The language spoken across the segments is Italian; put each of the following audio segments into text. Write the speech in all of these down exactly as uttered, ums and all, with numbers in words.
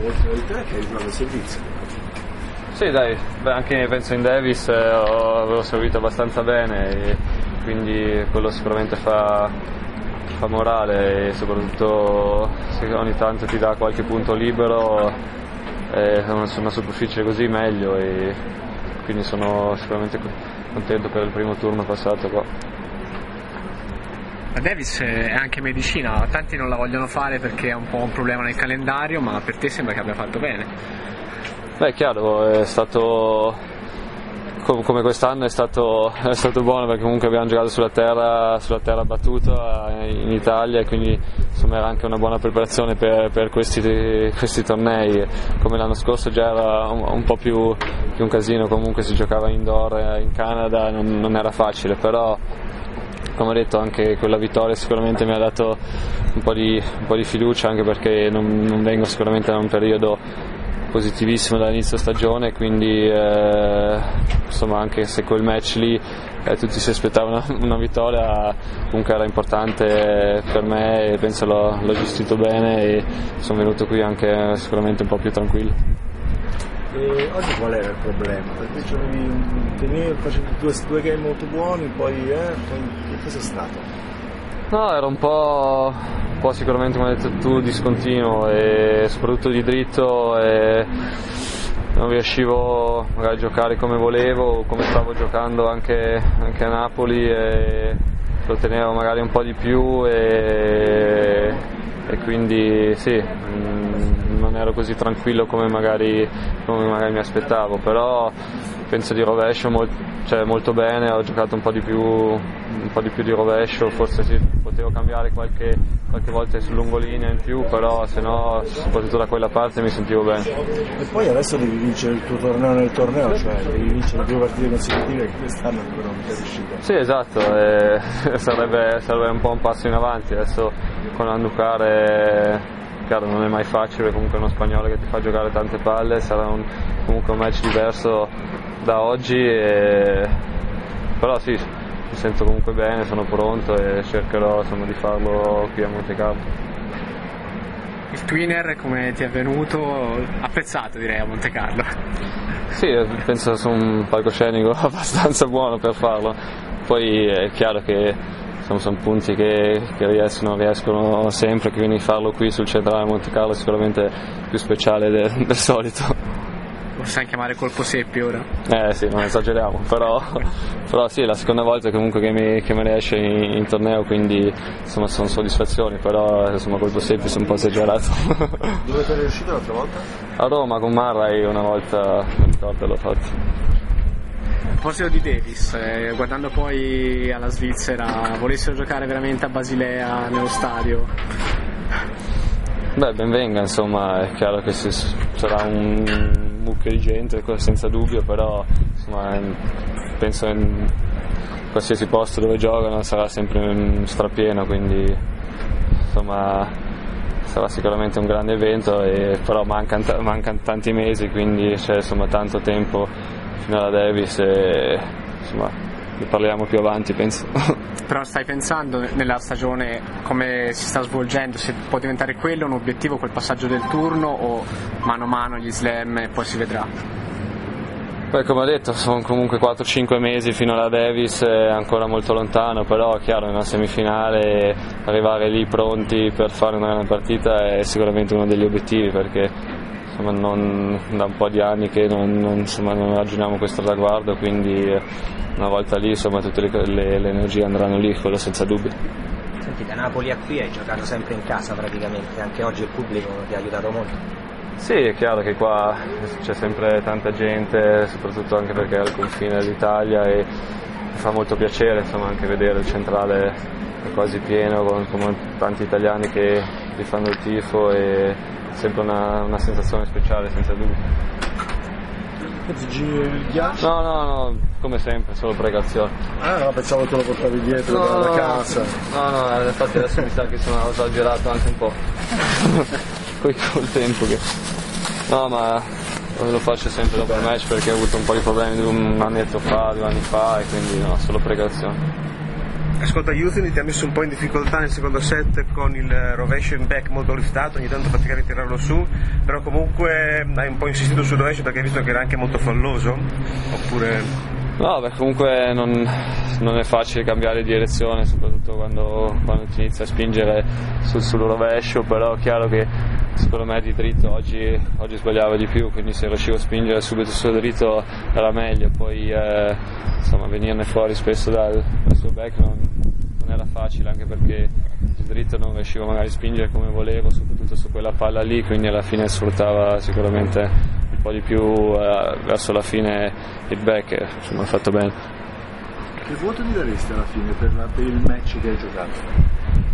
L'ultima vittoria che hai giocato il servizio. Sì, dai, beh, anche penso in Davis eh, ho, avevo seguito abbastanza bene e quindi quello sicuramente fa, fa morale e soprattutto se ogni tanto ti dà qualche punto libero eh, su una superficie così meglio e quindi sono sicuramente contento per il primo turno passato qua. La Davis è anche medicina, tanti non la vogliono fare perché è un po' un problema nel calendario, ma per te sembra che abbia fatto bene. Beh, è chiaro, è stato come quest'anno è stato, è stato buono perché comunque abbiamo giocato sulla terra, sulla terra battuta in Italia e quindi insomma era anche una buona preparazione per, per questi, questi tornei. Come l'anno scorso già era un, un po' più, più un casino, comunque si giocava indoor in Canada, non, non era facile, però come ho detto anche quella vittoria sicuramente mi ha dato un po' di, un po' di fiducia, anche perché non, non vengo sicuramente da un periodo positivissimo dall'inizio stagione, quindi eh, insomma anche se quel match lì eh, tutti si aspettavano una, una vittoria, comunque era importante per me e penso l'ho, l'ho gestito bene e sono venuto qui anche sicuramente un po' più tranquillo. E oggi qual era il problema? Perché tenevi facendo due, due game molto buoni, poi, eh, poi che cosa è stato? No, era un po', un po' sicuramente come hai detto tu discontinuo e soprattutto di dritto e non riuscivo magari a giocare come volevo, come stavo giocando anche, anche a Napoli e lo tenevo magari un po' di più e, e quindi sì, non ero così tranquillo come magari, come magari mi aspettavo, però penso di rovescio molto, cioè molto bene, ho giocato un po' di più, un po' di più di rovescio, forse sì, potevo cambiare qualche, qualche volta sul lungolinea in più, però se no soprattutto da quella parte mi sentivo bene. E poi adesso devi vincere il tuo torneo nel torneo, cioè devi vincere due partite consecutive che quest'anno ancora non sei riuscito. Sì, esatto, eh, sarebbe, sarebbe un po' un passo in avanti, adesso con Andujar chiaro non è mai facile, comunque uno spagnolo che ti fa giocare tante palle, sarà un, comunque un match diverso da oggi, e... però sì, mi sento comunque bene, sono pronto e cercherò insomma, di farlo qui a Monte Carlo. Il twinner come ti è venuto? Apprezzato direi a Monte Carlo. Sì, penso sia un palcoscenico abbastanza buono per farlo, poi è chiaro che sono punti che, che riescono, riescono sempre, quindi farlo qui sul centrale Monte Carlo è sicuramente più speciale del, del solito. Possiamo chiamare colpo Seppi ora? Eh sì, non esageriamo, però, però sì, è la seconda volta comunque che mi, che mi riesce in, in torneo, quindi insomma sono soddisfazioni, però insomma colpo Seppi sono un po' esagerato. Dove sei riuscito l'altra volta? A Roma con Murray una volta, non ricordo, l'ho fatto. A proposito di Davis, eh, guardando poi alla Svizzera, volessero giocare veramente a Basilea nello stadio? Beh, ben venga, insomma, è chiaro che si, sarà un mucchio di gente, senza dubbio, però insomma, penso in qualsiasi posto dove giocano sarà sempre strapieno, quindi insomma sarà sicuramente un grande evento, e, però mancano, mancano tanti mesi, quindi c'è insomma tanto tempo fino alla Davis e insomma ne parliamo più avanti, penso. Però stai pensando nella stagione come si sta svolgendo, se può diventare quello un obiettivo, quel passaggio del turno, o mano a mano gli slam e poi si vedrà? Beh, come ho detto, sono comunque quattro cinque mesi fino alla Davis, è ancora molto lontano, però chiaro, nella semifinale arrivare lì pronti per fare una grande partita è sicuramente uno degli obiettivi, perché insomma, non, da un po' di anni che non, non, insomma, non ragioniamo questo traguardo, quindi una volta lì insomma, tutte le, le, le energie andranno lì, quello senza dubbio. Senti, da Napoli a qui hai giocato sempre in casa praticamente, anche oggi il pubblico ti ha aiutato molto. Sì, è chiaro che qua c'è sempre tanta gente, soprattutto anche perché è al confine dell'Italia, e fa molto piacere insomma, anche vedere il centrale quasi pieno con, con tanti italiani che vi fanno il tifo, e è sempre una, una sensazione speciale senza dubbio. Ti giri il ghiaccio? No, no, no, come sempre, solo precauzione. Ah no, pensavo che lo portavi dietro no, dalla casa. No, no, infatti adesso mi sa che sono esagerato anche un po'. Poi col tempo che... No, ma lo faccio sempre dopo il match perché ho avuto un po' di problemi un annetto fa, due anni fa, e quindi no, solo precauzione. Ascolta, Youthini ti ha messo un po' in difficoltà nel secondo set con il rovescio in back molto liftato, ogni tanto faticavi a tirarlo su, però comunque hai un po' insistito sul rovescio perché hai visto che era anche molto falloso? Oppure... No, beh, comunque non, non è facile cambiare direzione, soprattutto quando, quando ti inizi a spingere sul, sul rovescio, però è chiaro che secondo me di dritto oggi, oggi sbagliavo di più, quindi se riuscivo a spingere subito sul dritto era meglio, poi eh, insomma venirne fuori spesso dal, dal suo back non, non era facile, anche perché di dritto non riuscivo magari a spingere come volevo, soprattutto su quella palla lì, quindi alla fine sfruttava sicuramente un po' di più eh, verso la fine il back, insomma ha fatto bene. Che voto gli daresti alla fine per, la, per il match che hai giocato?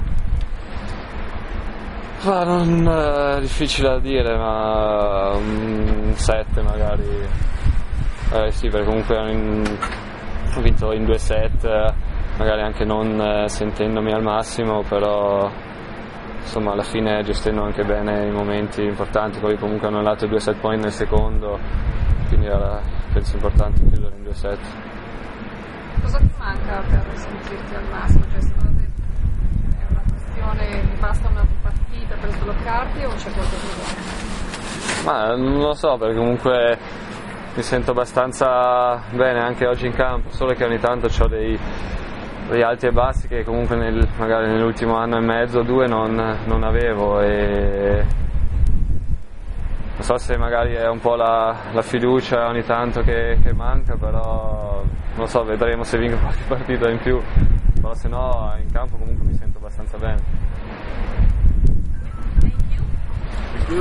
Ma non è difficile da dire, ma un sette magari. Eh, sì, perché comunque ho vinto in due set, magari anche non eh, sentendomi al massimo, però insomma alla fine gestendo anche bene i momenti importanti, poi comunque hanno dato due set point nel secondo, quindi era penso importante chiudere in due set. Cosa ti manca per sentirti al massimo? Cioè, secondo te è una questione che basta una partita per sbloccarti o c'è qualcosa? Ma non lo so, perché comunque mi sento abbastanza bene anche oggi in campo, solo che ogni tanto ho dei, dei alti e bassi che comunque nel, magari nell'ultimo anno e mezzo o due non, non avevo, e non so se magari è un po' la, la fiducia ogni tanto che, che manca, però non so, vedremo se vinco qualche partita in più, però se no in campo comunque mi sento abbastanza bene.